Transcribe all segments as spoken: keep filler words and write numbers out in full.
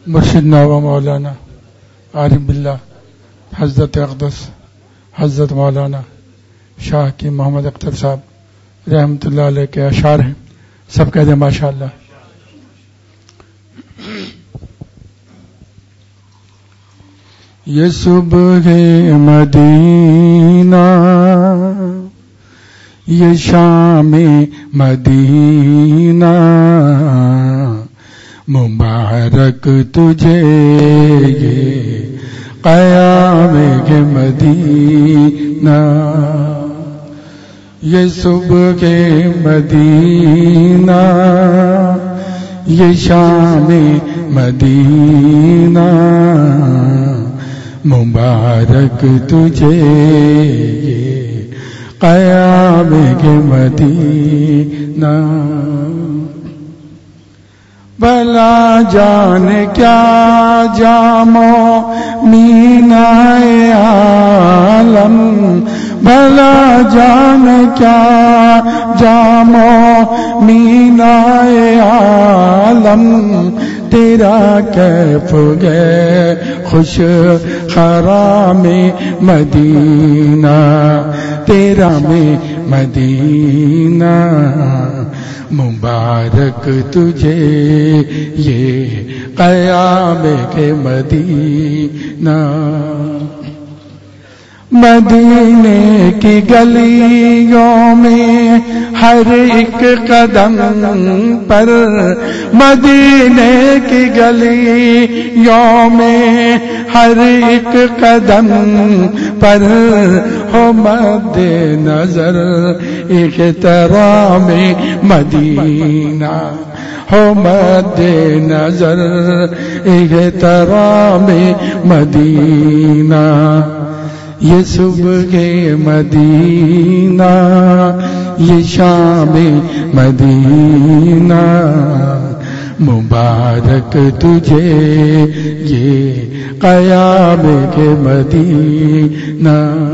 مرشدنا و مولانا عارف باللہ حضرت اقدس حضرت مولانا شاہ کی محمد اختر صاحب رحمۃ اللہ علیہ کے اشعار ہیں. سب کہہ دیں ماشاء اللہ. یہ صبح مدینہ یہ شام مدینہ مبارک تجھے یہ قیام کے مدینہ. یہ صبح کے مدینہ یہ شام مدینہ مبارک تجھے یہ قیام کے مدینہ. بھلا جان کیا جامو مینا عالم بھلا جان کیا جامو مینا عالم تیرا کیف گئے خوش خرام مدینہ تیرا میں مدینہ مبارک تجھے یہ قیام کے مدینہ. مدینے کی گلیوں میں ہر ایک قدم پر مدینے کی گلیوں میں ہر ایک قدم پر ہو مد نظر احترام مدینہ ہو مد نظر احترام مدینہ. یہ صبح مدینہ یہ شام مدینہ مبارک تجھے یہ قیام کے مدینہ.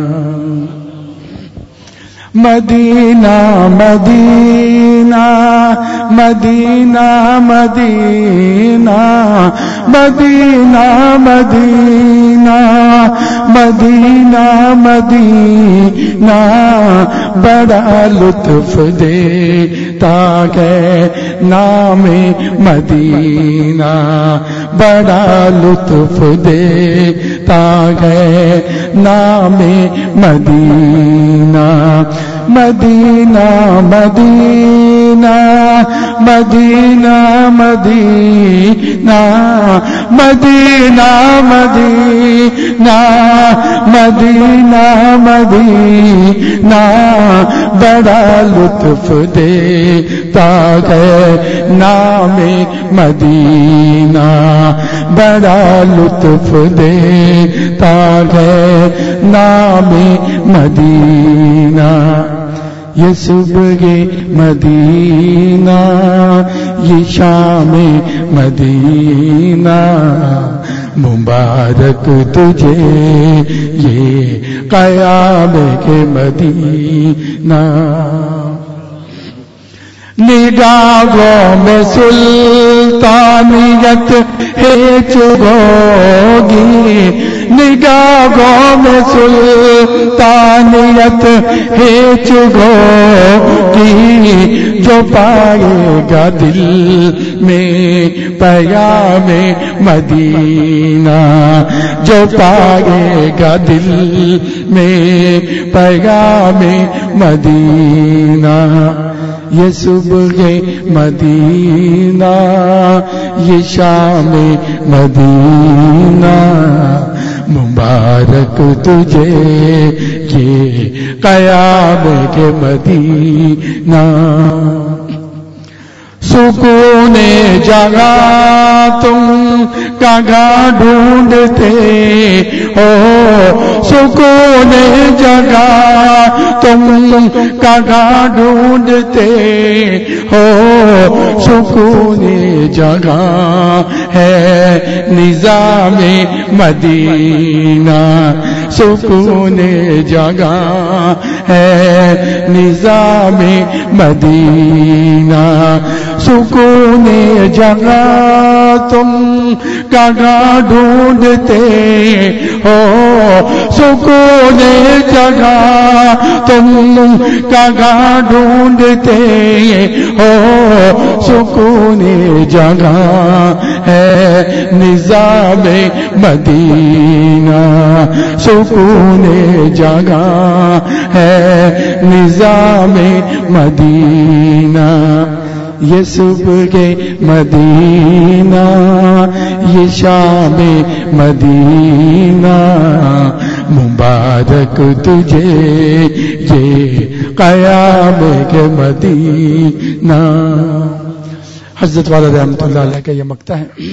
مدینہ مدینہ مدینہ مدینہ مدینہ مدینہ مدینہ مدینہ بڑا لطف دیتا ہے نام مدینہ بڑا لطف دیتا ہے نام مدینہ. مدینہ مدینہ مدینہ مدینہ مدینہ مدینہ مدینہ مدینہ بڑا لطف دیتا ہے نام مدینہ بڑا لطف دیتا ہے نام مدینہ. یہ صبح مدینہ یہ شام مدینہ مبارک تجھے یہ قیام کے مدینہ. نگاہوں میں سلطانیت ہے چبوگی نگاہوں میں سلطانیت ہے چبوگی جو پائے گا دل میں پیام مدینہ جو پائے گا دل میں پیام مدینہ. یہ صبح مدینہ یہ شام مدینہ مبارک تجھے یہ قیام کے مدینہ. سکون جگہ تم کہاں ڈھونڈتے ہو سکون جگہ تم کہاں ڈھونڈتے ہو سکون جگہ ہے نظام مدینہ سکون جگہ ہے نظام مدینہ سکون جگہ تم کہاں ڈھونڈتے ہو، سکون جگہ تم کہاں ڈھونڈتے ہو، سکون جگہ ہے نظام مدینہ، سکون جگہ ہے نظام مدینہ، یہ صبح مدینہ یہ شام مدینہ، مبارک تجھے یہ قیام کے مدینہ۔ حضرت والا رحمۃ اللہ علیہ کا یہ مقطع ہے۔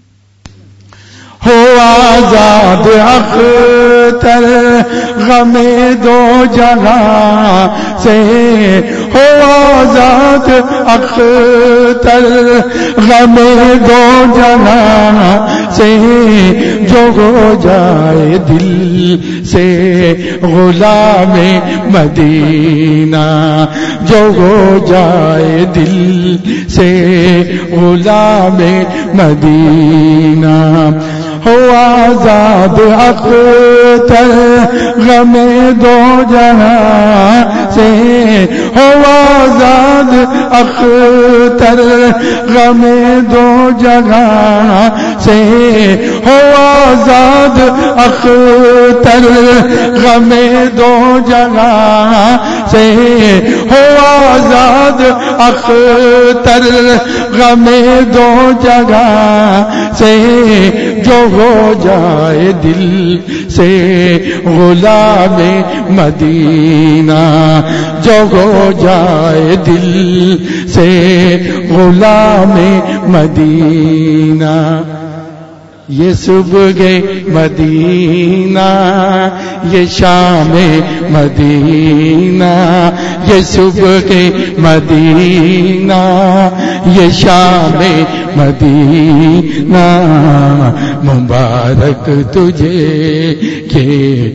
ہو آزاد اختر غم دو جہاں سے، ہو آزاد اختر غم دو جہاں سے، جو ہو جائے دل سے غلام مدینہ، جو ہو جائے دل سے غلام مدینہ، ہو آزاد اختر غم دو جہاں سے، ہو آزاد اختر غم دو جہاں سے، ہو آزاد اختر غم دو جہاں سے، ہو آزاد اختر غم دو جگہ سے، جو ہو جائے دل سے غلام مدینہ، جو ہو جائے دل سے غلام مدینہ، یہ صبح مدینہ یہ شام مدینہ، یہ صبح مدینہ یہ شام مدینہ، مبارک تجھے کہ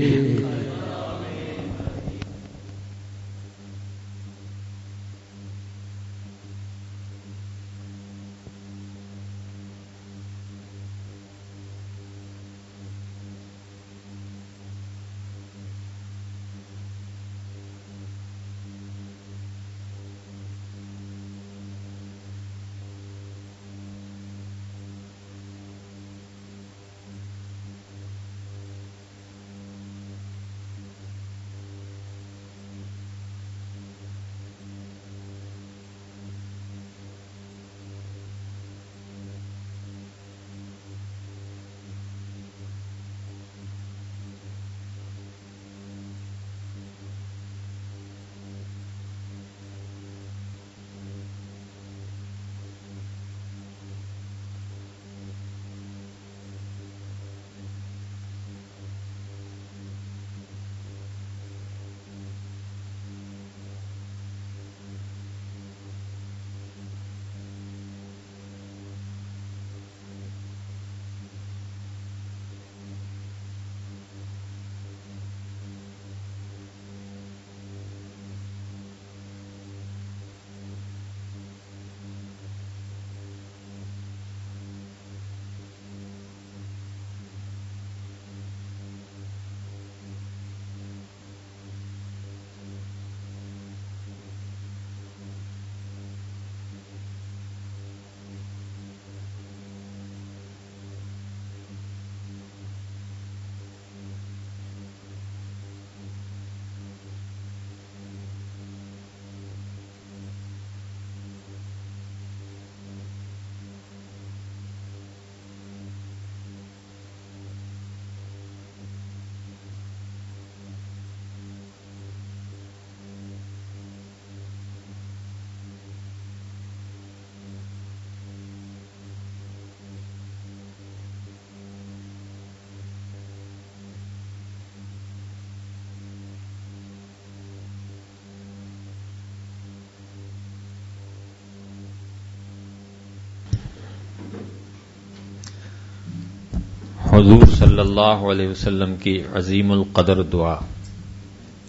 حضور صلی اللہ علیہ وسلم کی عظیم القدر دعا،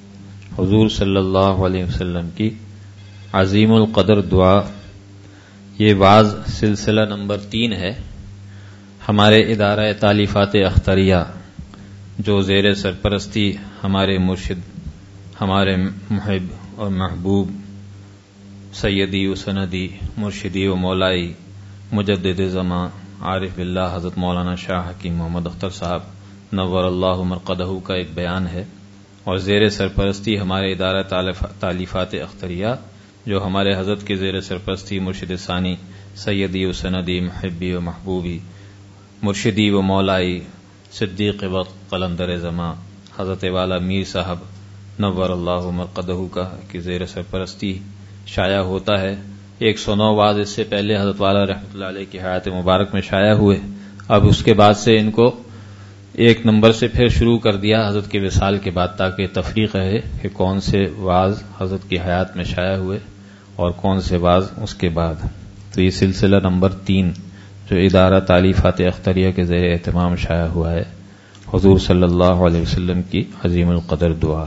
حضور صلی اللہ علیہ وسلم کی عظیم القدر دعا یہ واز سلسلہ نمبر تین ہے ہمارے ادارہ تالیفات اختریہ جو زیر سرپرستی ہمارے مرشد ہمارے محب اور محبوب سیدی و سندی مرشدی و مولائی مجدد زمان عارف باللہ حضرت مولانا شاہ حکیم محمد اختر صاحب نور اللہ مرقدہ کا ایک بیان ہے، اور زیر سرپرستی ہمارے ادارہ تالیفات اختریہ جو ہمارے حضرت کے زیر سرپرستی مرشد ثانی سیدی و سندی محبی و محبوبی مرشدی و مولائی صدیق وقت قلندر زمان حضرت والا میر صاحب نور اللہ مرقدہ کا کی زیر سرپرستی شائع ہوتا ہے۔ ایک سو نو واز اس سے پہلے حضرت والا رحمۃ اللہ علیہ کی حیات مبارک میں شائع ہوئے، اب اس کے بعد سے ان کو ایک نمبر سے پھر شروع کر دیا حضرت کے وصال کے بعد، تاکہ تفریق ہے کہ کون سے واز حضرت کی حیات میں شائع ہوئے اور کون سے واز اس کے بعد۔ تو یہ سلسلہ نمبر تین جو ادارہ تالیفات اختریہ کے زیر اہتمام شائع ہوا ہے، حضور صلی اللہ علیہ وسلم کی عظیم القدر دعا۔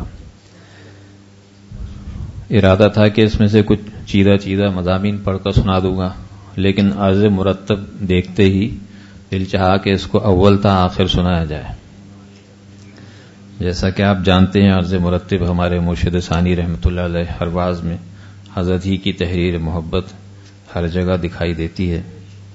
ارادہ تھا کہ اس میں سے کچھ چیدہ چیدہ مضامین پڑھ کر سنا دوں گا، لیکن عرض مرتب دیکھتے ہی دل چاہا کہ اس کو اول تا آخر سنایا جائے۔ جیسا کہ آپ جانتے ہیں عرض مرتب ہمارے مرشد ثانی رحمۃ اللہ علیہ ہر واز میں حضرت ہی کی تحریر محبت ہر جگہ دکھائی دیتی ہے۔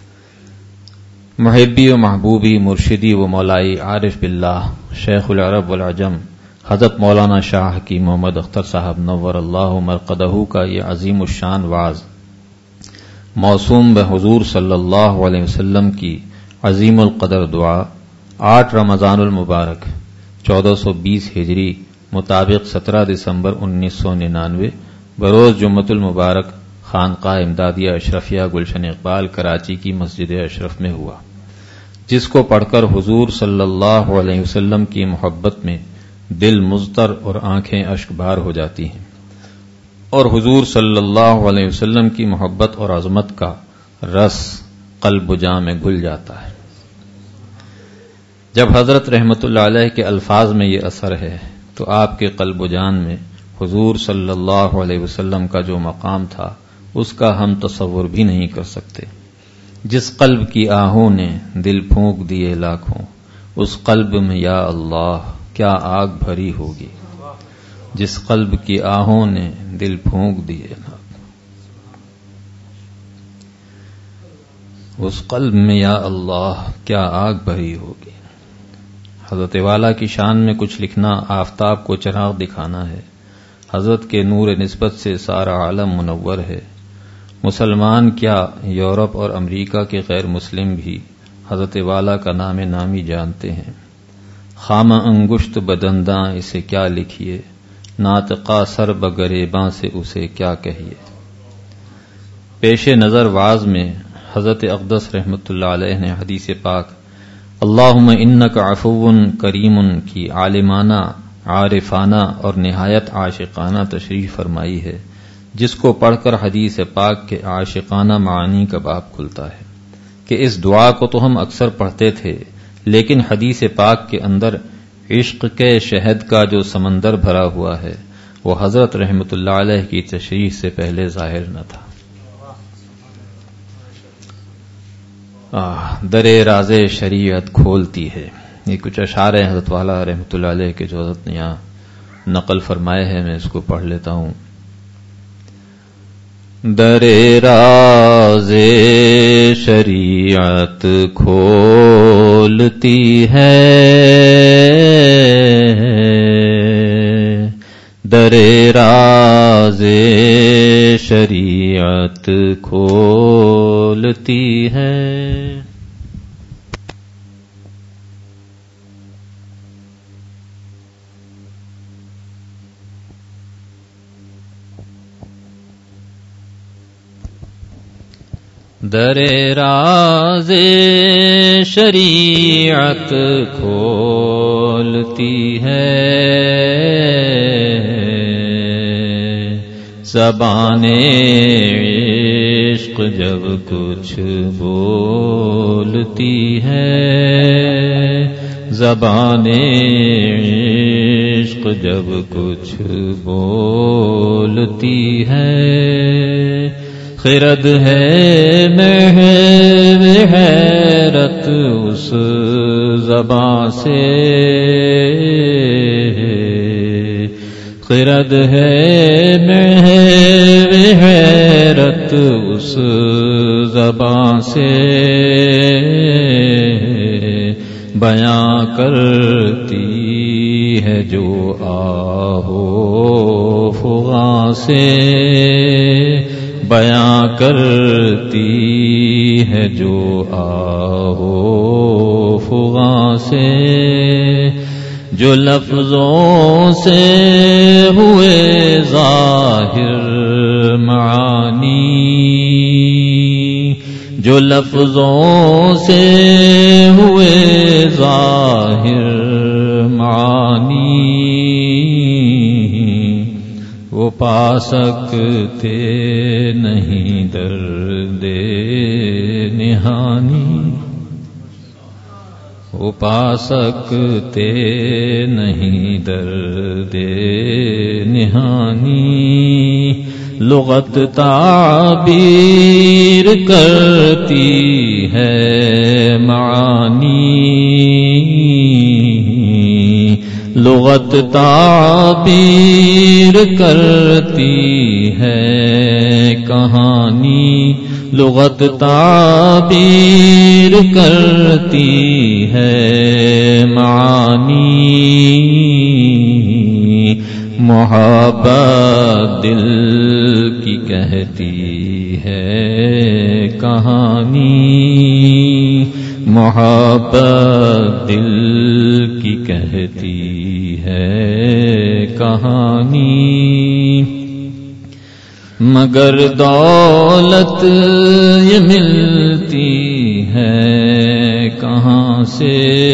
محبی و محبوبی مرشدی و مولائی عارف باللہ شیخ العرب والعجم حضرت مولانا شاہ حکیم محمد اختر صاحب نور اللہ مرقدہ کا یہ عظیم الشان واز موسوم بحضور صلی اللہ علیہ وسلم کی عظیم القدر دعا آٹھ رمضان المبارک چودہ سو بیس ہجری مطابق سترہ دسمبر انیس سو ننانوے بروز جمعۃ المبارک خانقاہ امدادیہ اشرفیہ گلشن اقبال کراچی کی مسجد اشرف میں ہوا، جس کو پڑھ کر حضور صلی اللہ علیہ وسلم کی محبت میں دل مضطر اور آنکھیں اشک بار ہو جاتی ہیں، اور حضور صلی اللہ علیہ وسلم کی محبت اور عظمت کا رس قلب و جاں میں گھل جاتا ہے۔ جب حضرت رحمت اللہ علیہ کے الفاظ میں یہ اثر ہے تو آپ کے قلب و جان میں حضور صلی اللہ علیہ وسلم کا جو مقام تھا اس کا ہم تصور بھی نہیں کر سکتے۔ جس قلب کی آہوں نے دل پھونک دیے لاکھوں، اس قلب میں یا اللہ کیا آگ بھری ہوگی۔ جس قلب کی آہوں نے دل پھونک دیے اس قلب میں یا اللہ کیا آگ بھری ہوگی۔ حضرت والا کی شان میں کچھ لکھنا آفتاب کو چراغ دکھانا ہے۔ حضرت کے نور نسبت سے سارا عالم منور ہے۔ مسلمان کیا یورپ اور امریکہ کے غیر مسلم بھی حضرت والا کا نام نامی جانتے ہیں۔ خامہ انگشت بدنداں اسے کیا لکھیے، ناطقہ سر بگریباں سے اسے کیا کہیے۔ پیش نظر واز میں حضرت اقدس رحمت اللہ علیہ نے حدیث پاک اللہم انک عفو کریم کی عالمانہ عارفانہ اور نہایت عاشقانہ تشریح فرمائی ہے، جس کو پڑھ کر حدیث پاک کے عاشقانہ معانی کا باب کھلتا ہے کہ اس دعا کو تو ہم اکثر پڑھتے تھے، لیکن حدیث پاک کے اندر عشق کے شہد کا جو سمندر بھرا ہوا ہے وہ حضرت رحمت اللہ علیہ کی تشریح سے پہلے ظاہر نہ تھا۔ در راز شریعت کھولتی ہے، یہ کچھ اشعار ہیں حضرت والا رحمت اللہ علیہ کے جو حضرت نے یہاں نقل فرمائے ہیں، میں اس کو پڑھ لیتا ہوں۔ در راز شریعت کھولتی ہے، در راز شریعت کھولتی ہے۔ در راز شریعت کھولتی ہے، زبان عشق جب کچھ بولتی ہے، زبان عشق جب کچھ بولتی ہے، خرد ہے محو حیرت اس زبان سے، خرد ہے محو حیرت اس زبان سے، بیاں کرتی ہے جو آہو فغاں سے، بیاں کرتی ہے جو آہو فغاں سے، جو لفظوں سے ہوئے ظاہر معانی، جو لفظوں سے ہوئے ظاہر معانی، وہ پا سکتے نہیں درد نہانی، وہ پا سکتے نہیں درد نہانی، لغت تعبیر کرتی ہے معانی، لغت تعبیر کرتی ہے کہانی، لغت تعبیر کرتی ہے معانی، محبت دل کی کہتی ہے کہانی، محبت دل کی کہتی ہے کہانی، مگر دولت یہ ملتی ہے کہاں سے،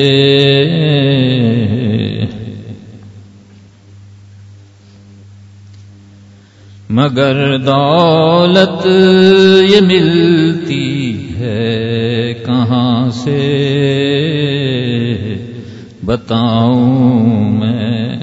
مگر دولت یہ ملتی ہے کہاں سے، بتاؤں میں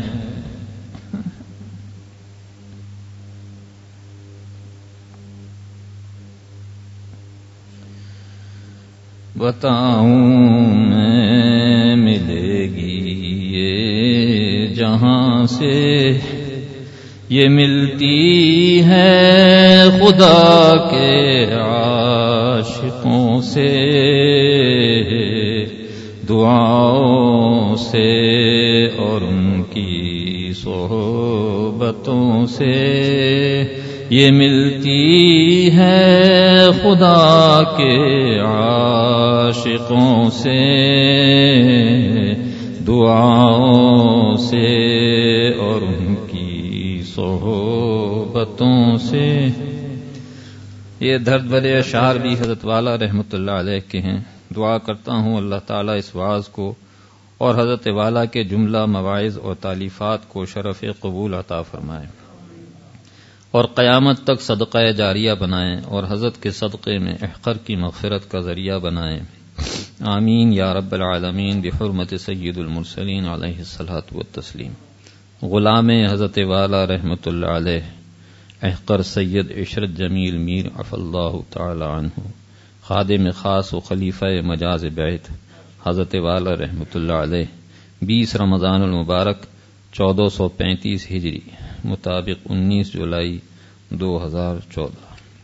بتاؤں میں ملے گی یہ جہاں سے، یہ ملتی ہے خدا کے عاشقوں سے، دعاؤں سے اور ان کی صحبتوں سے، یہ ملتی ہے خدا کے عاشقوں سے، دعاؤں سے اور ان کی صحبتوں سے۔ یہ درد بھرے اشعار بھی حضرت والا رحمۃ اللہ علیہ کے ہیں۔ دعا کرتا ہوں اللہ تعالیٰ اس واعظ کو اور حضرت والا کے جملہ مواعظ اور تالیفات کو شرف قبول عطا فرمائے اور قیامت تک صدقہ جاریہ بنائیں اور حضرت کے صدقے میں احقر کی مغفرت کا ذریعہ بنائیں، آمین یا رب العالمین، بحرمت سید المرسلین علیہ الصلاۃ والتسلیم۔ غلام حضرت والا رحمۃ اللہ علیہ احقر سید عشرت جمیل میر عفی اللہ تعالی عنہ، خادم خاص و خلیفہ مجاز بیت حضرت والا رحمۃ اللہ علیہ، بیس رمضان المبارک چودہ سو پینتیس ہجری مطابق انیس جولائی دو ہزار چودہ۔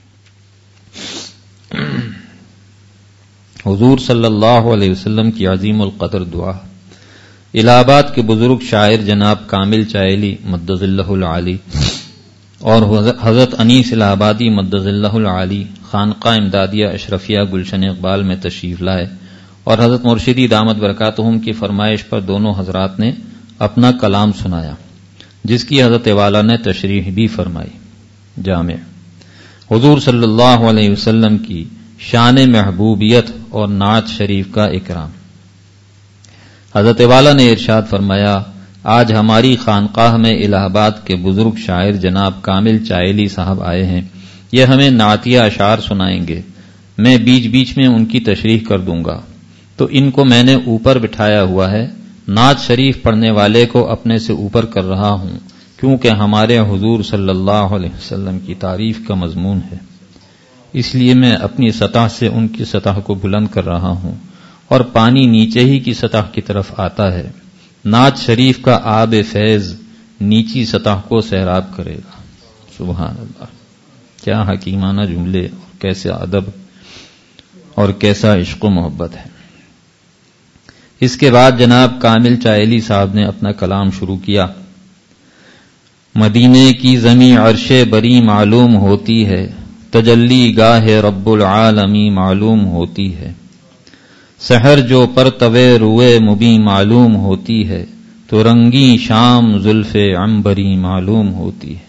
حضور صلی اللہ علیہ وسلم کی عظیم القدر دعا۔ الہ آباد کے بزرگ شاعر جناب کامل چائلی مدظ اللہ العالی اور حضرت انیس الہ آبادی مدظ اللہ العالی خانقاہ امدادیہ اشرفیہ گلشن اقبال میں تشریف لائے اور حضرت مرشدی دامت برکاتہم کی فرمائش پر دونوں حضرات نے اپنا کلام سنایا، جس کی حضرت والا نے تشریح بھی فرمائی۔ جامع حضور صلی اللہ علیہ وسلم کی شان محبوبیت اور نعت شریف کا اکرام۔ حضرت والا نے ارشاد فرمایا، آج ہماری خانقاہ میں الہ آباد کے بزرگ شاعر جناب کامل چائلی صاحب آئے ہیں، یہ ہمیں نعتیہ اشعار سنائیں گے، میں بیچ بیچ میں ان کی تشریح کر دوں گا، تو ان کو میں نے اوپر بٹھایا ہوا ہے، نعت شریف پڑھنے والے کو اپنے سے اوپر کر رہا ہوں، کیونکہ ہمارے حضور صلی اللہ علیہ وسلم کی تعریف کا مضمون ہے۔ اس لیے میں اپنی سطح سے ان کی سطح کو بلند کر رہا ہوں اور پانی نیچے ہی کی سطح کی طرف آتا ہے. نعت شریف کا آب فیض نیچی سطح کو سیراب کرے گا. سبحان اللہ، کیا حکیمانہ جملے، اور کیسے ادب اور کیسا عشق و محبت ہے. اس کے بعد جناب کامل چائلی صاحب نے اپنا کلام شروع کیا. مدینے کی زمیں عرش بری معلوم ہوتی ہے، تجلی گاہ رب العالمی معلوم ہوتی ہے. سحر جو پرتوے روئے مبیں معلوم ہوتی ہے، تو رنگی شام زلف عنبری معلوم ہوتی ہے.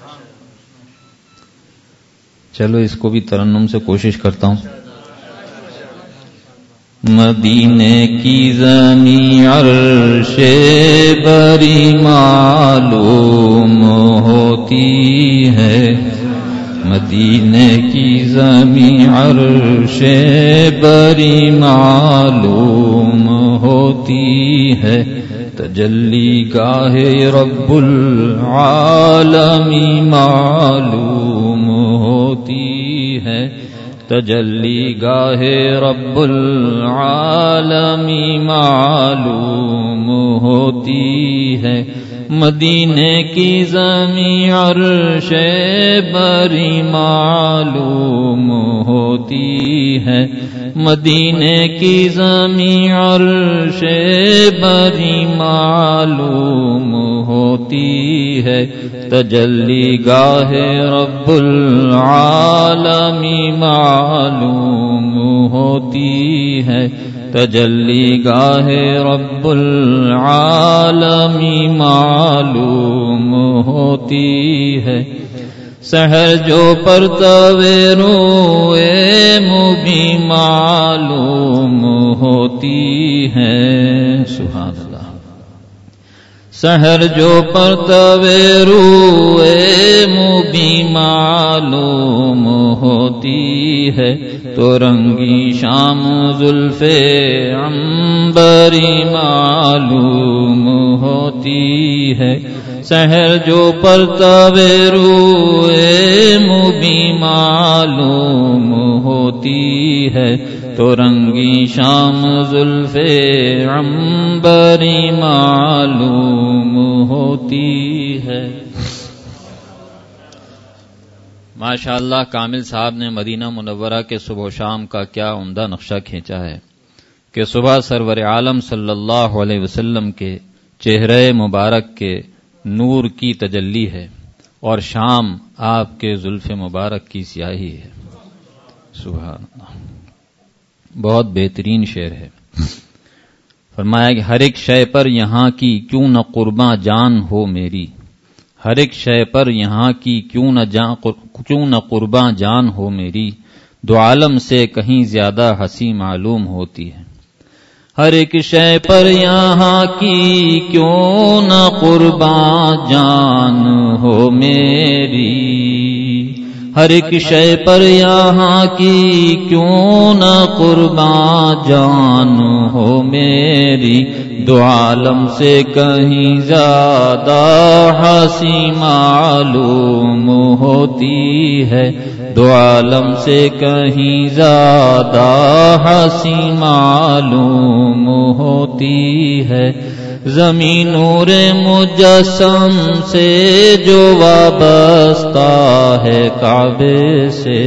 چلو اس کو بھی ترنم سے کوشش کرتا ہوں. مدینے کی زمیں عرش بری معلوم ہوتی ہے، مدینے کی زمیں عرش بری معلوم ہوتی ہے. تجلی گاہ رب العالمی معلوم ہوتی ہے، تجلی گاہ رب العالمی معلوم ہوتی ہے. مدینے کی زمیں عرش بری معلوم ہوتی ہے، مدینے کی زمیں عرش بری معلوم ہوتی ہے. تجلی گاہ رب العالمی معلوم ہوتی ہے، تجلی گاہ رب العالمی معلوم ہوتی ہے. سحر جو پرتوے روئے مبیں معلوم ہوتی ہے. سبحان اللہ. سحر جو پرتوے روئے مبیں معلوم ہوتی ہے، تو رنگی شام زلف عنبری معلوم ہوتی ہے. سحر جو پرتوے روئے مبیں معلوم ہوتی ہے، تو رنگی شام زلف عنبری معلوم ہوتی ہے. ماشاء اللہ کامل صاحب نے مدینہ منورہ کے صبح و شام کا کیا عمدہ نقشہ کھینچا ہے کہ صبح سرور عالم صلی اللہ علیہ وسلم کے چہرے مبارک کے نور کی تجلی ہے، اور شام آپ کے زلف مبارک کی سیاہی ہے. سبحان اللہ، بہت بہترین شعر ہے. فرمایا کہ ہر ایک شے پر یہاں کی کیوں نہ قرباں جان ہو میری، ہر ایک شے پر یہاں کی کیوں نہ جان کیوں نہ قرباں جان ہو میری، دو عالم سے کہیں زیادہ ہنسی معلوم ہوتی ہے. ہر ایک شے پر یہاں کی کیوں نہ قرباں جان ہو میری، ہر ایک شے پر یہاں کی کیوں نہ قرباں جان ہو میری، دو عالم سے کہیں زیادہ ہنسی معلوم ہوتی ہے، دو عالم سے کہیں زیادہ ہنسی معلوم ہوتی ہے. زمین نور مجسم سے جو وابستہ ہے کعبے سے،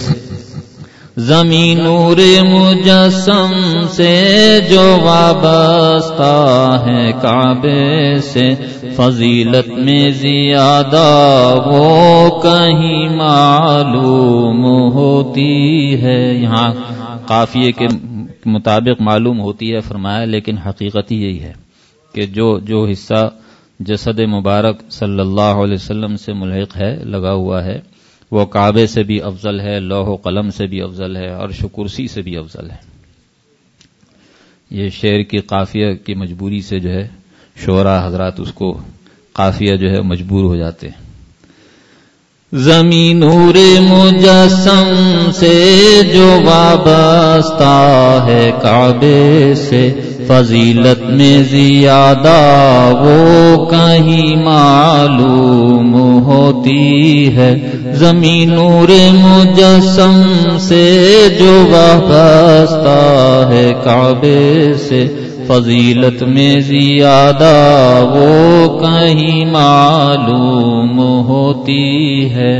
زمین نور مجسم سے جو وابستہ ہے کعبے سے، فضیلت میں زیادہ وہ کہیں معلوم ہوتی ہے. یہاں قافیے کے مطابق معلوم ہوتی ہے فرمایا، لیکن حقیقت ہی یہی ہے کہ جو جو حصہ جسد مبارک صلی اللہ علیہ وسلم سے ملحق ہے، لگا ہوا ہے، وہ کعبے سے بھی افضل ہے، لوح و قلم سے بھی افضل ہے، عرش و کرسی سے بھی افضل ہے. یہ شعر کی قافیہ کی مجبوری سے جو ہے شعراء حضرات اس کو قافیہ جو ہے مجبور ہو جاتے ہیں. زمین نور مجسم سے جو وابستہ ہے کعبے سے، فضیلت میں زیادہ وہ کہیں معلوم ہوتی ہے، زمین نور مجسم سے جو وابستہ ہے کعبے سے، فضیلت میں زیادہ وہ کہیں معلوم ہوتی ہے۔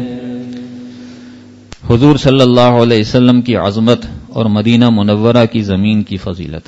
حضور صلی اللہ علیہ وسلم کی عظمت اور مدینہ منورہ کی زمین کی فضیلت،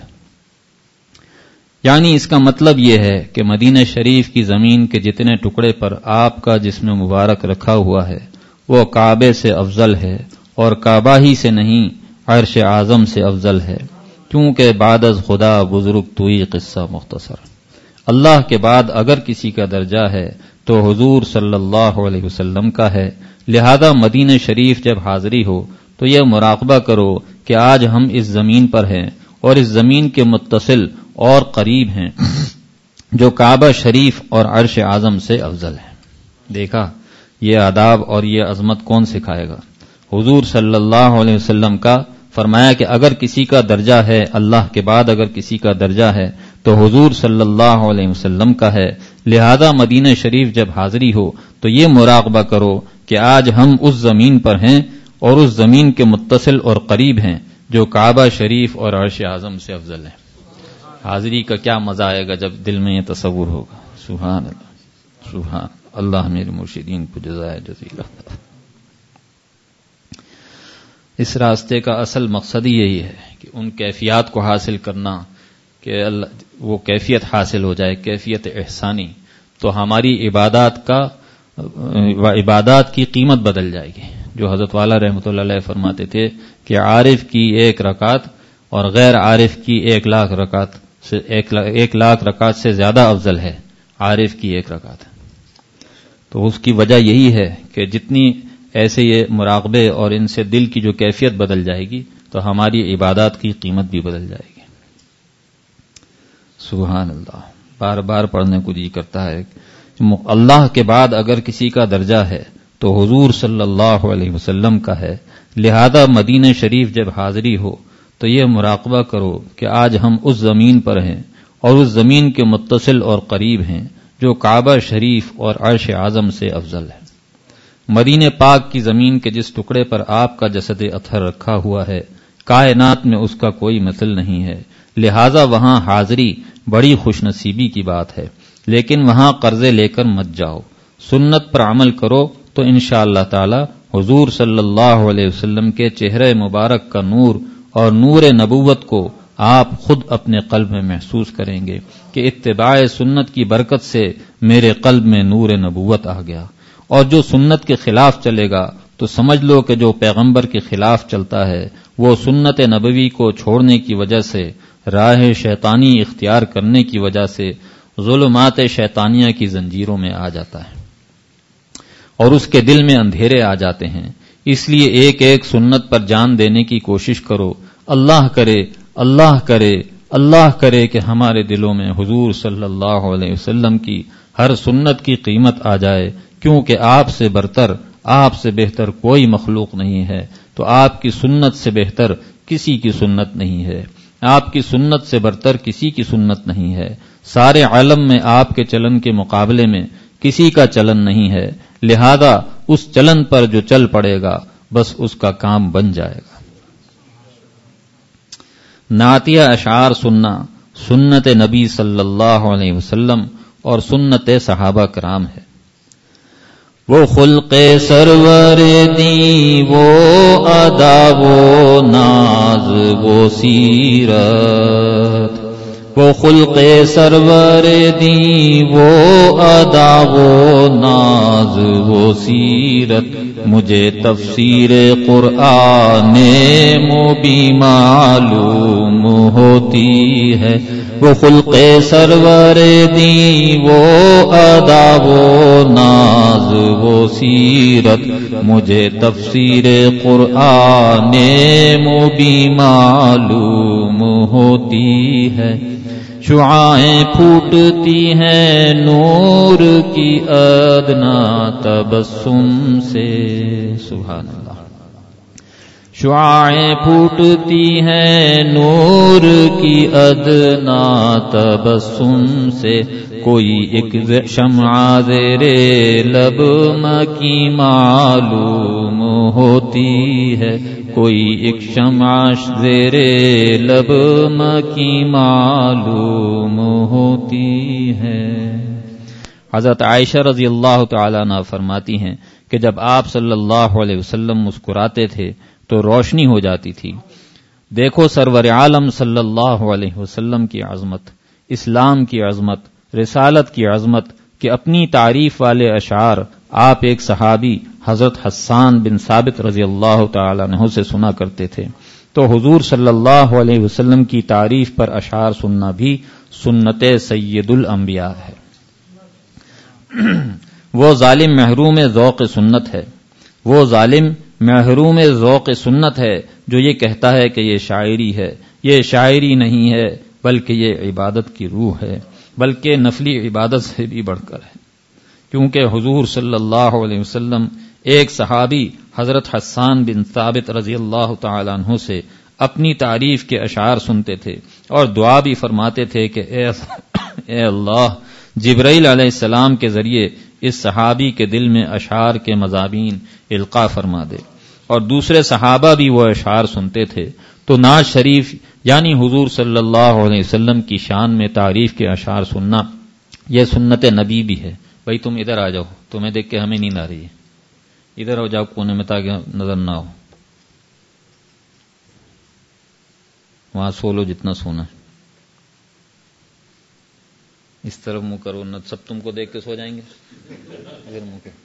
یعنی اس کا مطلب یہ ہے کہ مدینہ شریف کی زمین کے جتنے ٹکڑے پر آپ کا جسم مبارک رکھا ہوا ہے وہ کعبے سے افضل ہے، اور کعبہ ہی سے نہیں عرش اعظم سے افضل ہے، کیونکہ بعد از خدا بزرگ توئی قصہ مختصر۔ اللہ کے بعد اگر کسی کا درجہ ہے تو حضور صلی اللہ علیہ وسلم کا ہے، لہذا مدینہ شریف جب حاضری ہو تو یہ مراقبہ کرو کہ آج ہم اس زمین پر ہیں اور اس زمین کے متصل اور قریب ہیں جو کعبہ شریف اور عرش اعظم سے افضل ہے۔ دیکھا یہ آداب اور یہ عظمت کون سکھائے گا؟ حضور صلی اللہ علیہ وسلم کا۔ فرمایا کہ اگر کسی کا درجہ ہے، اللہ کے بعد اگر کسی کا درجہ ہے تو حضور صلی اللہ علیہ وسلم کا ہے، لہذا مدینہ شریف جب حاضری ہو تو یہ مراقبہ کرو کہ آج ہم اس زمین پر ہیں اور اس زمین کے متصل اور قریب ہیں جو کعبہ شریف اور عرش اعظم سے افضل ہے۔ حاضری کا کیا مزہ آئے گا جب دل میں یہ تصور ہوگا۔ سبحان اللہ، سبحان اللہ، میرے مرشدین کو جزائے جزیلہ۔ اس راستے کا اصل مقصد ہی یہی ہے کہ ان کیفیات کو حاصل کرنا کہ اللہ وہ کیفیت حاصل ہو جائے، کیفیت احسانی، تو ہماری عبادات کا عبادات کی قیمت بدل جائے گی۔ جو حضرت والا رحمۃ اللہ علیہ فرماتے تھے کہ عارف کی ایک رکعت اور غیر عارف کی ایک لاکھ رکعت سے ایک لاکھ, ایک لاکھ رکعت سے زیادہ افضل ہے عارف کی ایک رکعت۔ تو اس کی وجہ یہی ہے کہ جتنی ایسے یہ مراقبے اور ان سے دل کی جو کیفیت بدل جائے گی تو ہماری عبادات کی قیمت بھی بدل جائے گی۔ سبحان اللہ، بار بار پڑھنے کو جی کرتا ہے۔ اللہ کے بعد اگر کسی کا درجہ ہے تو حضور صلی اللہ علیہ وسلم کا ہے، لہذا مدینہ شریف جب حاضری ہو تو یہ مراقبہ کرو کہ آج ہم اس زمین پر ہیں اور اس زمین کے متصل اور قریب ہیں جو کعبہ شریف اور عرش اعظم سے افضل ہے۔ مدینہ پاک کی زمین کے جس ٹکڑے پر آپ کا جسد اطہر رکھا ہوا ہے، کائنات میں اس کا کوئی مثل نہیں ہے، لہذا وہاں حاضری بڑی خوش نصیبی کی بات ہے، لیکن وہاں قرضے لے کر مت جاؤ، سنت پر عمل کرو تو انشاءاللہ تعالی حضور صلی اللہ علیہ وسلم کے چہرے مبارک کا نور اور نور نبوت کو آپ خود اپنے قلب میں محسوس کریں گے کہ اتباع سنت کی برکت سے میرے قلب میں نور نبوت آ گیا۔ اور جو سنت کے خلاف چلے گا تو سمجھ لو کہ جو پیغمبر کے خلاف چلتا ہے وہ سنت نبوی کو چھوڑنے کی وجہ سے، راہ شیطانی اختیار کرنے کی وجہ سے ظلمات شیطانیہ کی زنجیروں میں آ جاتا ہے اور اس کے دل میں اندھیرے آ جاتے ہیں۔ اس لیے ایک ایک سنت پر جان دینے کی کوشش کرو۔ اللہ کرے اللہ کرے اللہ کرے کہ ہمارے دلوں میں حضور صلی اللہ علیہ وسلم کی ہر سنت کی قیمت آ جائے، کیونکہ آپ سے برتر، آپ سے بہتر کوئی مخلوق نہیں ہے، تو آپ کی سنت سے بہتر کسی کی سنت نہیں ہے، آپ کی سنت سے برتر کسی کی سنت نہیں ہے، سارے عالم میں آپ کے چلن کے مقابلے میں کسی کا چلن نہیں ہے، لہذا اس چلن پر جو چل پڑے گا بس اس کا کام بن جائے گا۔ نعتیہ اشعار سننا سنت نبی صلی اللہ علیہ وسلم اور سنت صحابہ کرام ہے۔ وہ خلق سرور دی، وہ ادا، وہ ناز، وہ سیرت، وہ خلق سرور دی، وہ ادا، وہ ناز، وہ سیرت، مجھے تفسیر قرآن مبین معلوم ہوتی ہے۔ وہ خلق سرور دی، وہ ادا، وہ ناز، وہ سیرت، مجھے تفسیر قرآن مبین معلوم ہوتی ہے۔ شعاعیں پھوٹتی ہیں نور کی ادنا تبسم سے، سبحان اللہ۔ شعاعیں پھوٹتی ہیں نور کی ادنا تبسم سے، کوئی ایک شمع زیر لب مکی معلوم ہوتی ہے، کوئی ایک شمع زیر لب مکی معلوم ہوتی ہے۔ حضرت عائشہ رضی اللہ تعالیٰ عنہ فرماتی ہیں کہ جب آپ صلی اللہ علیہ وسلم مسکراتے تھے تو روشنی ہو جاتی تھی۔ دیکھو سرور عالم صلی اللہ علیہ وسلم کی عظمت، اسلام کی عظمت، رسالت کی عظمت کہ اپنی تعریف والے اشعار آپ ایک صحابی حضرت حسان بن ثابت رضی اللہ تعالی عنہ سے سنا کرتے تھے، تو حضور صلی اللہ علیہ وسلم کی تعریف پر اشعار سننا بھی سنت سید الانبیاء ہے۔ وہ ظالم محروم ذوق سنت ہے، وہ ظالم محروم ذوق سنت ہے جو یہ کہتا ہے کہ یہ شاعری ہے۔ یہ شاعری نہیں ہے بلکہ یہ عبادت کی روح ہے، بلکہ نفلی عبادت سے بھی بڑھ کر ہے، کیونکہ حضور صلی اللہ علیہ وسلم ایک صحابی حضرت حسان بن ثابت رضی اللہ تعالی عنہ سے اپنی تعریف کے اشعار سنتے تھے اور دعا بھی فرماتے تھے کہ اے اے اللہ جبرائیل علیہ السلام کے ذریعے اس صحابی کے دل میں اشعار کے مضامین القاء فرما دے، اور دوسرے صحابہ بھی وہ اشعار سنتے تھے۔ تو نعت شریف یعنی حضور صلی اللہ علیہ وسلم کی شان میں تعریف کے اشعار سننا یہ سنت نبی بھی ہے۔ بھائی تم ادھر آ جاؤ، تمہیں دیکھ کے ہمیں نیند آ رہی ہے، ادھر ہو جاؤ کونے میں تاکہ نظر نہ ہو، وہاں سو لو جتنا سونا ہے، اس طرف منہ کرو نہ سب تم کو دیکھ کے سو جائیں گے، ادھر منہ کے۔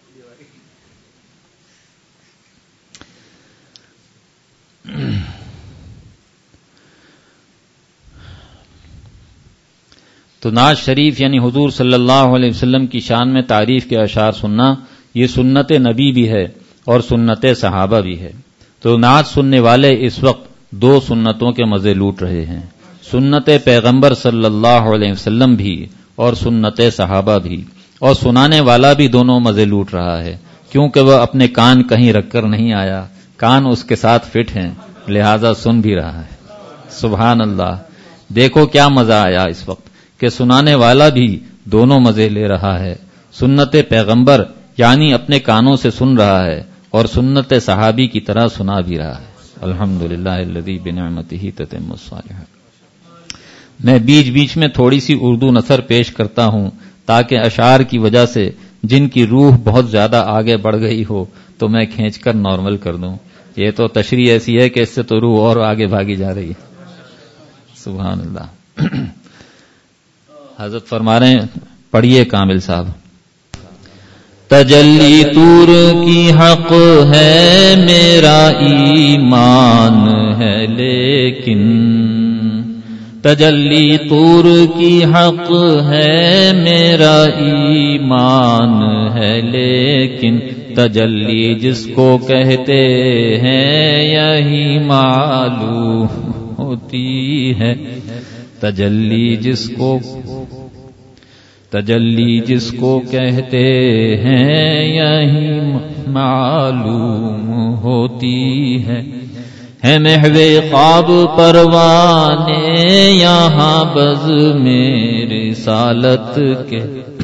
تو نعت شریف یعنی حضور صلی اللہ علیہ وسلم کی شان میں تعریف کے اشعار سننا یہ سنت نبی بھی ہے اور سنت صحابہ بھی ہے۔ تو نعت سننے والے اس وقت دو سنتوں کے مزے لوٹ رہے ہیں، سنت پیغمبر صلی اللہ علیہ وسلم بھی اور سنت صحابہ بھی، اور سنانے والا بھی دونوں مزے لوٹ رہا ہے، کیونکہ وہ اپنے کان کہیں رکھ کر نہیں آیا، کان اس کے ساتھ فٹ ہیں، لہذا سن بھی رہا ہے۔ سبحان اللہ، دیکھو کیا مزہ آیا اس وقت کہ سنانے والا بھی دونوں مزے لے رہا ہے، سنت پیغمبر یعنی اپنے کانوں سے سن رہا ہے اور سنت صحابی کی طرح سنا بھی رہا ہے۔ الحمدللہ الذی بنعمتہ تتم الصالحات۔ میں بیچ بیچ میں تھوڑی سی اردو نثر پیش کرتا ہوں تاکہ اشعار کی وجہ سے جن کی روح بہت زیادہ آگے بڑھ گئی ہو تو میں کھینچ کر نارمل کر دوں۔ یہ تو تشریح ایسی ہے کہ اس سے تو روح اور آگے بھاگی جا رہی ہے۔ سبحان اللہ۔ حضرت فرما رہے ہیں، پڑھیے کامل صاحب۔ تجلی طور کی حق ہے میرا ایمان ہے لیکن، تجلی طور کی حق ہے میرا ایمان ہے لیکن، تجلی جس کو کہتے ہیں یہی معلوم ہوتی ہے، تجلی جس کو تجلی جس کو کہتے ہیں یہی معلوم ہوتی ہے، ہے محو خواب پروانے یہاں بز میں رسالت کے،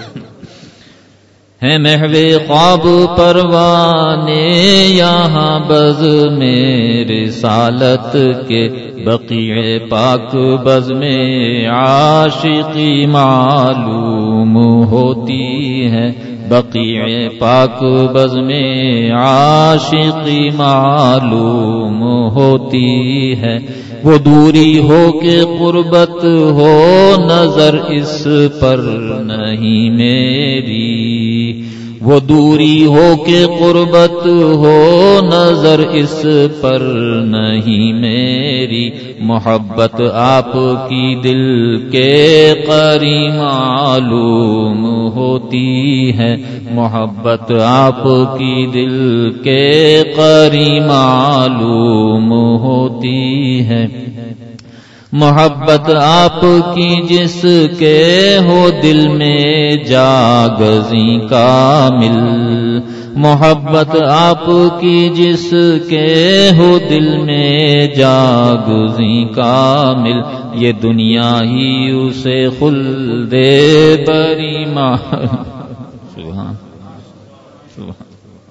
ہے محو خواب پروانے یہاں بز میں رسالت کے، بقیع پاک بز میں عاشقی معلوم ہوتی ہے، بقیع پاک بز میں عاشقی معلوم ہوتی ہے، وہ دوری ہو کہ قربت ہو نظر اس پر نہیں میری، وہ دوری ہو کہ قربت ہو نظر اس پر نہیں میری، محبت آپ کی دل کے قریب معلوم ہوتی ہے، محبت آپ کی دل کے قریب معلوم ہوتی ہے، محبت آپ کی جس کے ہو دل میں جاگزیں کامل، محبت آپ کی جس کے ہو دل میں جاگزیں کامل، یہ دنیا ہی اسے خلد بری محل۔ سبحان سبحان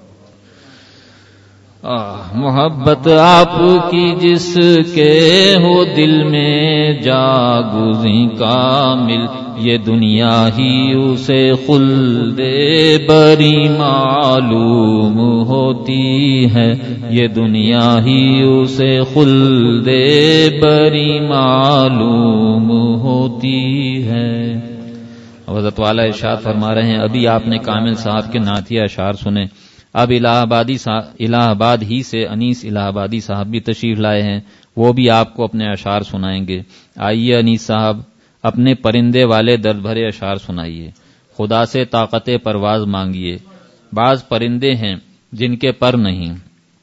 آہ محبت آپ کی جس کے ہو دل میں جاگزیں کامل، یہ دنیا ہی اسے خلد بری معلوم ہوتی ہے، یہ دنیا ہی اسے خلد بری معلوم ہوتی ہے۔ حضرت والا ارشاد فرما رہے ہیں، ابھی آپ نے کامل صاحب کے نعتیہ اشعار سنے، اب الہ آبادی الہ آباد ہی سے انیس الہ آبادی صاحب بھی تشریف لائے ہیں، وہ بھی آپ کو اپنے اشعار سنائیں گے۔ آئیے انیس صاحب، اپنے پرندے والے درد بھرے اشعار سنائیے، خدا سے طاقت پرواز مانگیے۔ بعض پرندے ہیں جن کے پر نہیں،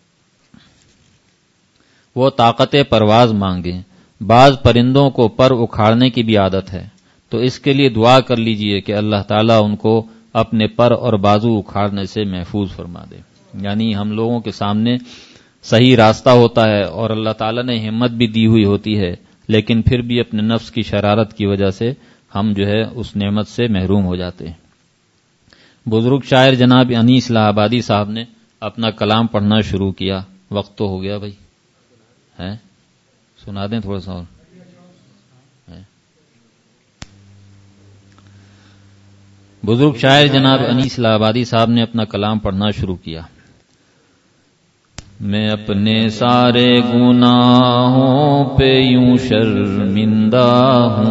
وہ طاقت پرواز مانگیں۔ بعض پرندوں کو پر اکھاڑنے کی بھی عادت ہے، تو اس کے لیے دعا کر لیجئے کہ اللہ تعالیٰ ان کو اپنے پر اور بازو اکھاڑنے سے محفوظ فرما دے۔ یعنی ہم لوگوں کے سامنے صحیح راستہ ہوتا ہے اور اللہ تعالیٰ نے ہمت بھی دی ہوئی ہوتی ہے، لیکن پھر بھی اپنے نفس کی شرارت کی وجہ سے ہم جو ہے اس نعمت سے محروم ہو جاتے ہیں۔ بزرگ شاعر جناب انیس الہ آبادی صاحب نے اپنا کلام پڑھنا شروع کیا۔ وقت تو ہو گیا بھائی، ہے سنا دیں تھوڑا سا اور۔ بزرگ شاعر جناب انیس الہ آبادی صاحب نے اپنا کلام پڑھنا شروع کیا۔ میں اپنے سارے گناہوں پہ یوں شرمندہ ہوں،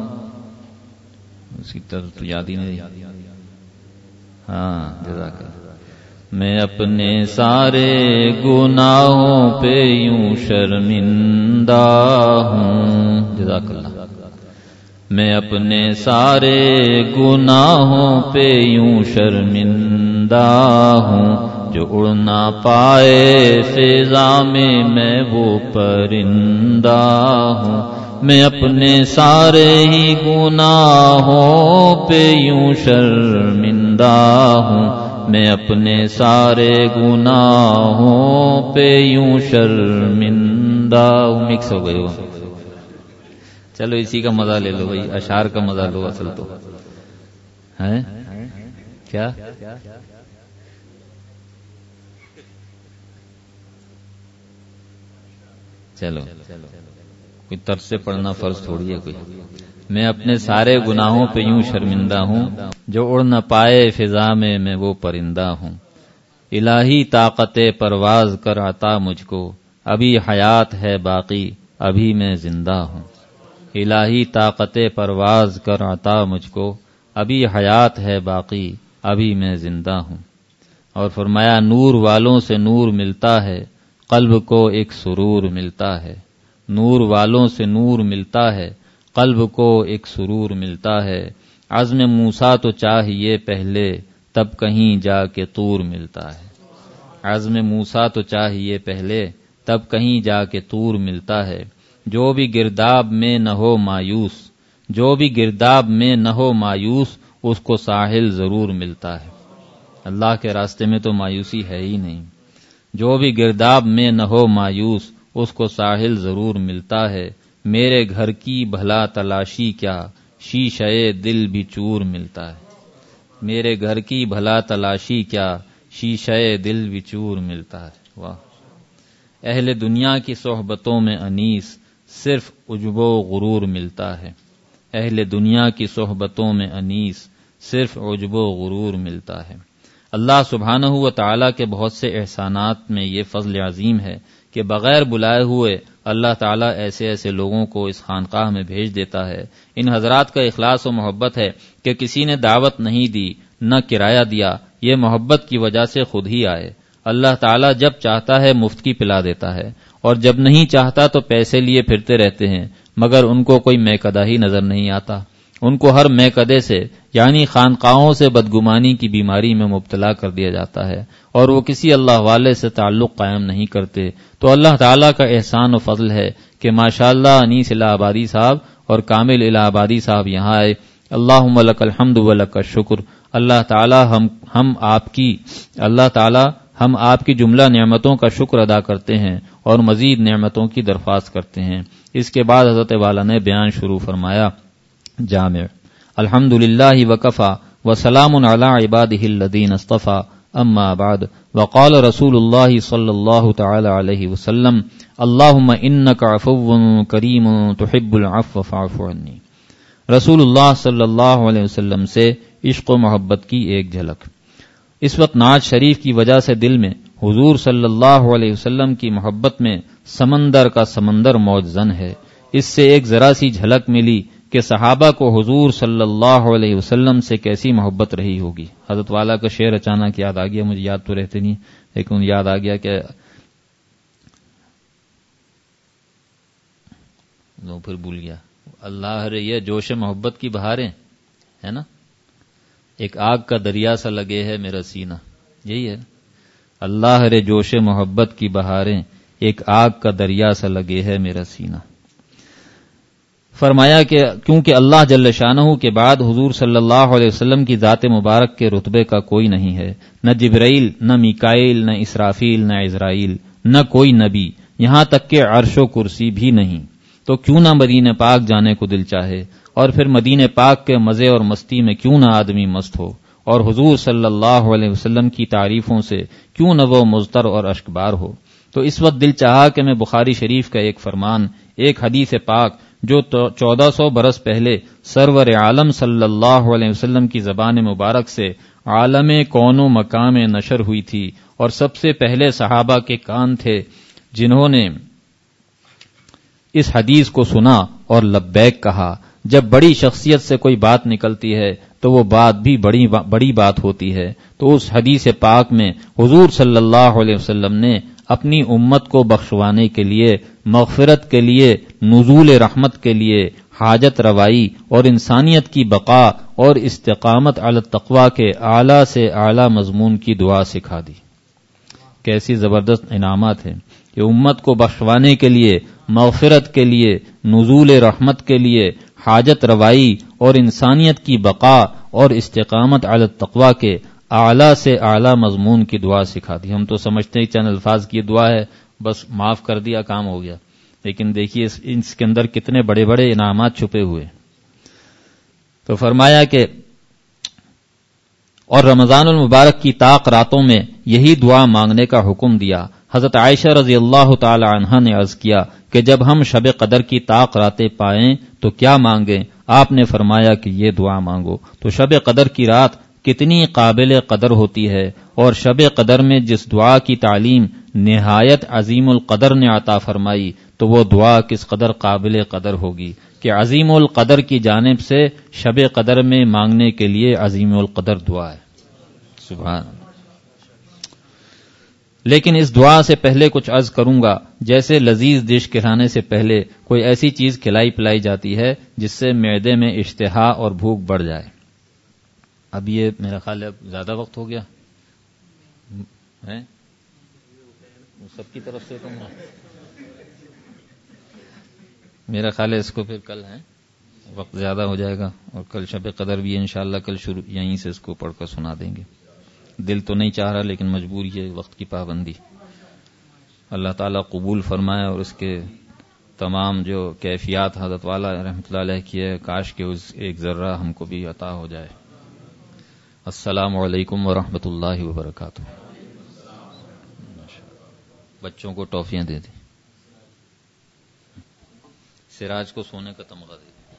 اس کی طرف تو یاد ہی نہیں، ہاں جزاک اللہ۔ میں اپنے سارے گناہوں پہ یوں شرمندہ ہوں، جزاک اللہ۔ میں اپنے سارے گناہوں پہ یوں شرمندہ ہوں، جو اڑ نہ پائے فضا میں میں وہ پرندہ ہوں۔ میں اپنے سارے ہی گناہوں پہ یوں شرمندہ ہوں، میں اپنے سارے گناہوں پہ یوں شرمندہ ہوں۔ مکس ہو گئے وہ، چلو اسی کا مزہ لے لو بھائی، اشعار کا مزہ لو، اصل تو ہے کیا؟ چلو کوئی طرز سے پڑھنا فرض تھوڑی ہے کوئی۔ میں اپنے سارے گناہوں پہ یوں شرمندہ ہوں، جو اڑ نہ پائے فضا میں میں وہ پرندہ ہوں۔ الہی طاقت پرواز کر عطا مجھ کو، ابھی حیات ہے باقی ابھی میں زندہ ہوں۔ الہی طاقت پرواز کر عطا مجھ کو، ابھی حیات ہے باقی ابھی میں زندہ ہوں۔ اور فرمایا نور والوں سے نور ملتا ہے، قلب کو ایک سرور ملتا ہے۔ نور والوں سے نور ملتا ہے، قلب کو ایک سرور ملتا ہے۔ عزم موسیٰ تو چاہیے پہلے، تب کہیں جا کے طور ملتا ہے۔ عزم موسیٰ تو چاہیے پہلے، تب کہیں جا کے طور ملتا ہے۔ جو بھی گرداب میں نہ ہو مایوس، جو بھی گرداب میں نہ ہو مایوس، اس کو ساحل ضرور ملتا ہے۔ اللہ کے راستے میں تو مایوسی ہے ہی نہیں۔ جو بھی گرداب میں نہ ہو مایوس، اس کو ساحل ضرور ملتا ہے۔ میرے گھر کی بھلا تلاشی کیا، شیشے دل بھی چور ملتا ہے۔ میرے گھر کی بھلا تلاشی کیا، شیشے دل بھی چور ملتا ہے۔ واہ! اہل دنیا کی صحبتوں میں انیس، صرف عجب و غرور ملتا ہے۔ اہل دنیا کی صحبتوں میں انیس، صرف عجب و غرور ملتا ہے۔ اللہ سبحانہ و تعالیٰ کے بہت سے احسانات میں یہ فضل عظیم ہے کہ بغیر بلائے ہوئے اللہ تعالیٰ ایسے ایسے لوگوں کو اس خانقاہ میں بھیج دیتا ہے۔ ان حضرات کا اخلاص و محبت ہے کہ کسی نے دعوت نہیں دی، نہ کرایہ دیا، یہ محبت کی وجہ سے خود ہی آئے۔ اللہ تعالیٰ جب چاہتا ہے مفت کی پلا دیتا ہے، اور جب نہیں چاہتا تو پیسے لیے پھرتے رہتے ہیں، مگر ان کو کوئی میکدہ ہی نظر نہیں آتا۔ ان کو ہر میکدے سے یعنی خانقاہوں سے بدگمانی کی بیماری میں مبتلا کر دیا جاتا ہے اور وہ کسی اللہ والے سے تعلق قائم نہیں کرتے، تو اللہ تعالیٰ کا احسان و فضل ہے کہ ماشاءاللہ انیس الہ آبادی صاحب اور کامل الہ آبادی صاحب یہاں آئے۔ اللہم لک الحمد و لک الشکر۔ اللہ تعالیٰ ہم ہم آپ کی اللہ تعالیٰ ہم آپ کی جملہ نعمتوں کا شکر ادا کرتے ہیں اور مزید نعمتوں کی درخواست کرتے ہیں۔ اس کے بعد حضرت والا نے بیان شروع فرمایا جامع: الحمد للہ وکفی وسلام علی عبادہ الذین اصطفی، اما بعد، وقال رسول اللہ صلی اللہ تعالی علیہ وسلم: اللہم انک عفو کریم تحب العفو فاعف عنی۔ رسول اللہ صلی اللہ علیہ وسلم سے عشق و محبت کی ایک جھلک۔ اس وقت نعت شریف کی وجہ سے دل میں حضور صلی اللہ علیہ وسلم کی محبت میں سمندر کا سمندر موج زن ہے۔ اس سے ایک ذرا سی جھلک ملی کہ صحابہ کو حضور صلی اللہ علیہ وسلم سے کیسی محبت رہی ہوگی۔ حضرت والا کا شعر اچانک یاد آ گیا، مجھے یاد تو رہتے نہیں لیکن یاد آ گیا کہ نو پھر بھول گیا۔ اللہ رے یہ جوش محبت کی بہاریں ہے نا، ایک آگ کا دریا سا لگے ہے میرا سینہ، یہی ہے۔ اللہ رے جوش محبت کی بہاریں، ایک آگ کا دریا سا لگے ہے میرا سینہ۔ فرمایا کہ کیونکہ اللہ جل شانہ کے بعد حضور صلی اللہ علیہ وسلم کی ذات مبارک کے رتبے کا کوئی نہیں ہے، نہ جبرائیل، نہ میکائیل، نہ اسرافیل، نہ عزرائیل، نہ کوئی نبی، یہاں تک کہ عرش و کرسی بھی نہیں، تو کیوں نہ مدینہ پاک جانے کو دل چاہے، اور پھر مدینہ پاک کے مزے اور مستی میں کیوں نہ آدمی مست ہو، اور حضور صلی اللہ علیہ وسلم کی تعریفوں سے کیوں نہ وہ مضطر اور اشکبار ہو۔ تو اس وقت دل چاہا کہ میں بخاری شریف کا ایک فرمان، ایک حدیث پاک جو چودہ سو برس پہلے سرور عالم صلی اللہ علیہ وسلم کی زبان مبارک سے عالم کون و مقام نشر ہوئی تھی، اور سب سے پہلے صحابہ کے کان تھے جنہوں نے اس حدیث کو سنا اور لبیک کہا۔ جب بڑی شخصیت سے کوئی بات نکلتی ہے تو وہ بات بھی بڑی بڑی بات ہوتی ہے، تو اس حدیث پاک میں حضور صلی اللہ علیہ وسلم نے اپنی امت کو بخشوانے کے لیے، مغفرت کے لیے، نزول رحمت کے لیے، حاجت روائی اور انسانیت کی بقا اور استقامت علی التقوی کے اعلیٰ سے اعلیٰ مضمون کی دعا سکھا دی۔ کیسی زبردست انعامات ہیں کہ امت کو بخشوانے کے لیے، مغفرت کے لیے، نزول رحمت کے لیے، حاجت روائی اور انسانیت کی بقا اور استقامت علی التقوی کے اعلیٰ سے اعلیٰ مضمون کی دعا سکھا دی۔ ہم تو سمجھتے ہیں چند الفاظ کی دعا ہے، بس معاف کر دیا کام ہو گیا، لیکن دیکھیے اس, اس کے اندر کتنے بڑے بڑے انعامات چھپے ہوئے۔ تو فرمایا کہ اور رمضان المبارک کی طاق راتوں میں یہی دعا مانگنے کا حکم دیا۔ حضرت عائشہ رضی اللہ تعالی عنہا نے عرض کیا کہ جب ہم شب قدر کی طاق راتیں پائیں تو کیا مانگیں؟ آپ نے فرمایا کہ یہ دعا مانگو۔ تو شب قدر کی رات کتنی قابل قدر ہوتی ہے، اور شب قدر میں جس دعا کی تعلیم نہایت عظیم القدر نے عطا فرمائی، تو وہ دعا کس قدر قابل قدر ہوگی کہ عظیم القدر کی جانب سے شب قدر میں مانگنے کے لیے عظیم القدر دعا ہے۔ سبحان اللہ۔ لیکن اس دعا سے پہلے کچھ عرض کروں گا، جیسے لذیذ ڈش کھلانے سے پہلے کوئی ایسی چیز کھلائی پلائی جاتی ہے جس سے معدے میں اشتہا اور بھوک بڑھ جائے۔ اب یہ میرا خیال ہے اب زیادہ وقت ہو گیا ہے، سب کی طرف سے تو میرا خیال ہے اس کو پھر کل ہے، وقت زیادہ ہو جائے گا، اور کل شب قدر بھی انشاءاللہ کل شروع یہیں سے اس کو پڑھ کر سنا دیں گے۔ دل تو نہیں چاہ رہا لیکن مجبوری ہے، وقت کی پابندی۔ اللہ تعالیٰ قبول فرمائے، اور اس کے تمام جو کیفیات حضرت والا رحمۃ اللہ علیہ کی ہے، کاش کہ اس ایک ذرہ ہم کو بھی عطا ہو جائے۔ السلام علیکم ورحمۃ اللہ وبرکاتہ۔ بچوں کو ٹافیاں دے دیں، سراج کو سونے کا تمغہ دے دیں۔